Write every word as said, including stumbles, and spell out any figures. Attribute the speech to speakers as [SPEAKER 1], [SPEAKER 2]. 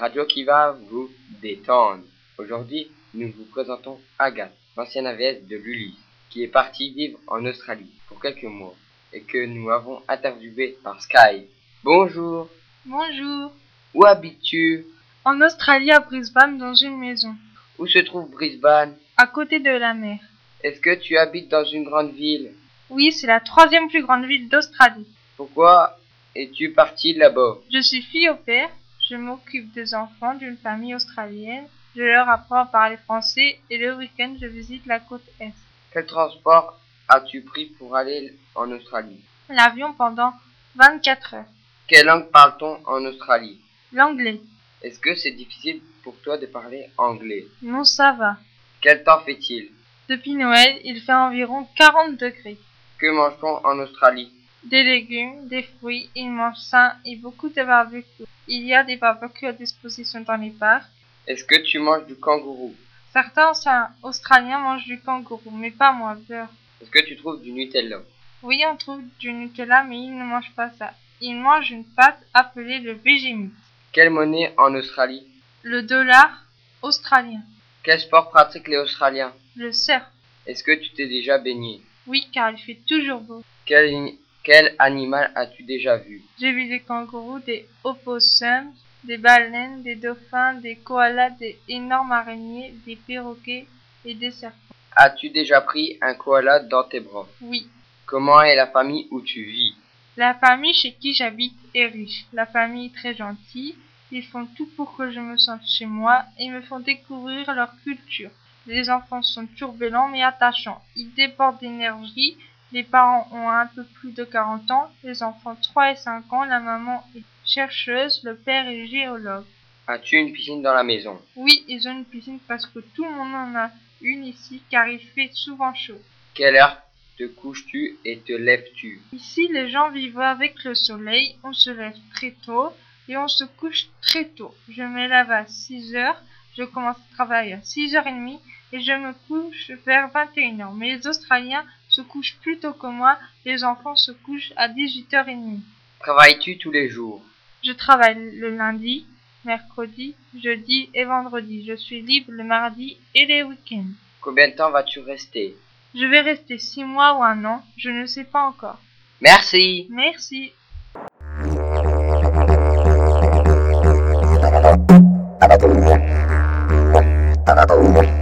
[SPEAKER 1] radio qui va vous détendre. Aujourd'hui, nous vous présentons Agathe, l'ancienne A V S de l'Ulysse, qui est partie vivre en Australie pour quelques mois et que nous avons interviewé par Skype. Bonjour.
[SPEAKER 2] Bonjour.
[SPEAKER 1] Où habites-tu?
[SPEAKER 2] En Australie, à Brisbane, dans une maison.
[SPEAKER 1] Où se trouve Brisbane?
[SPEAKER 2] À côté de la mer.
[SPEAKER 1] Est-ce que tu habites dans une grande ville?
[SPEAKER 2] Oui, c'est la troisième plus grande ville d'Australie.
[SPEAKER 1] Pourquoi es-tu partie là-bas?
[SPEAKER 2] Je suis fille au père. Je m'occupe des enfants d'une famille australienne. Je leur apprends à parler français et le week-end, je visite la côte Est.
[SPEAKER 1] Quel transport as-tu pris pour aller en Australie?
[SPEAKER 2] L'avion pendant vingt-quatre heures.
[SPEAKER 1] Quelle langue parle-t-on en Australie?
[SPEAKER 2] L'anglais.
[SPEAKER 1] Est-ce que c'est difficile pour toi de parler anglais?
[SPEAKER 2] Non, ça va.
[SPEAKER 1] Quel temps fait-il?
[SPEAKER 2] Depuis Noël, il fait environ quarante degrés.
[SPEAKER 1] Que mange-t-on en Australie?
[SPEAKER 2] Des légumes, des fruits, ils mangent sain et beaucoup de barbecue. Il y a des barbecues à disposition dans les parcs.
[SPEAKER 1] Est-ce que tu manges du kangourou?
[SPEAKER 2] Certains Australiens mangent du kangourou, mais pas moi, beurre.
[SPEAKER 1] Est-ce que tu trouves du Nutella?
[SPEAKER 2] Oui, on trouve du Nutella, mais ils ne mangent pas ça. Ils mangent une pâte appelée le Vegemite.
[SPEAKER 1] Quelle monnaie en Australie?
[SPEAKER 2] Le dollar australien.
[SPEAKER 1] Quel sport pratiquent les Australiens?
[SPEAKER 2] Le surf.
[SPEAKER 1] Est-ce que tu t'es déjà baigné?
[SPEAKER 2] Oui, car il fait toujours beau.
[SPEAKER 1] Quel, quel animal as-tu déjà vu?
[SPEAKER 2] J'ai vu des kangourous, des opossums, des baleines, des dauphins, des koalas, des énormes araignées, des perroquets et des serpents.
[SPEAKER 1] As-tu déjà pris un koala dans tes bras?
[SPEAKER 2] Oui.
[SPEAKER 1] Comment est la famille où tu vis?
[SPEAKER 2] La famille chez qui j'habite est riche. La famille est très gentille. Ils font tout pour que je me sente chez moi et me font découvrir leur culture. Les enfants sont turbulents mais attachants. Ils débordent d'énergie. Les parents ont un peu plus de quarante ans. Les enfants trois et cinq ans. La maman est chercheuse. Le père est géologue.
[SPEAKER 1] As-tu une piscine dans la maison?
[SPEAKER 2] Oui, ils ont une piscine parce que tout le monde en a une ici car il fait souvent chaud.
[SPEAKER 1] Quelle heure te couches-tu et te lèves-tu?
[SPEAKER 2] Ici, les gens vivent avec le soleil. On se lève très tôt et on se couche très tôt. Je me lève à six heures. Je commence à travailler à six heures trente et je me couche vers vingt et une heures. Mais les Australiens se couchent plus tôt que moi. Les enfants se couchent à dix-huit heures trente.
[SPEAKER 1] Travailles-tu tous les jours?
[SPEAKER 2] Je travaille le lundi, mercredi, jeudi et vendredi. Je suis libre le mardi et les week-ends.
[SPEAKER 1] Combien de temps vas-tu rester?
[SPEAKER 2] Je vais rester six mois ou un an. Je ne sais pas encore.
[SPEAKER 1] Merci.
[SPEAKER 2] Merci.
[SPEAKER 3] Thank you.